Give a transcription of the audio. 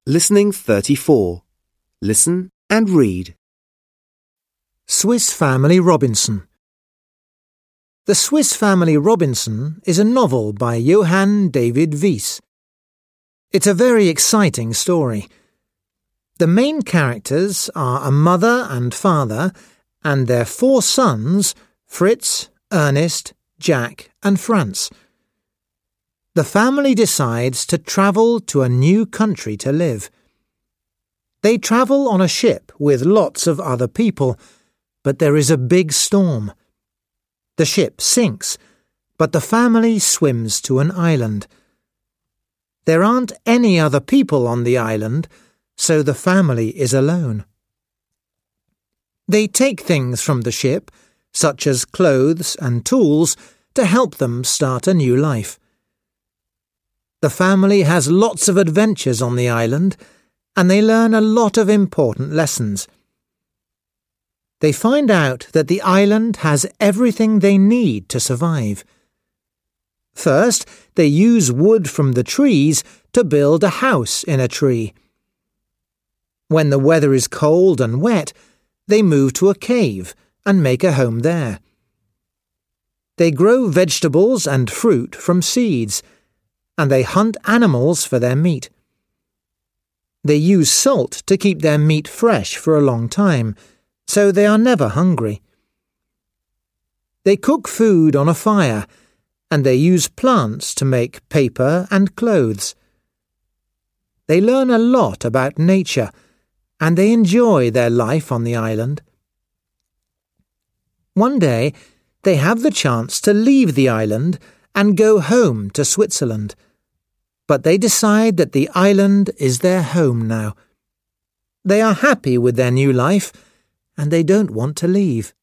Listening 34. Listen and read. Swiss Family Robinson. The Swiss Family Robinson is a novel by Johann David Wyss. It's a very exciting story. The main characters are a mother and father and their 4 sons, Fritz, Ernest, Jack and Franz. The family decides to travel to a new country to live. They travel on a ship with lots of other people, but there is a big storm. The ship sinks, but the family swims to an island. There aren't any other people on the island, so the family is alone. They take things from the ship, such as clothes and tools, to help them start a new life. The family has lots of adventures on the island, and they learn a lot of important lessons. They find out that the island has everything they need to survive. First, they use wood from the trees to build a house in a tree. When the weather is cold and wet, they move to a cave and make a home there. They grow vegetables and fruit from seeds, and they hunt animals for their meat. They use salt to keep their meat fresh for a long time, so they are never hungry. They cook food on a fire, and they use plants to make paper and clothes. They learn a lot about nature, and they enjoy their life on the island. One day, they have the chance to leave the island and go home to Switzerland. But they decide that the island is their home now. They are happy with their new life, and they don't want to leave.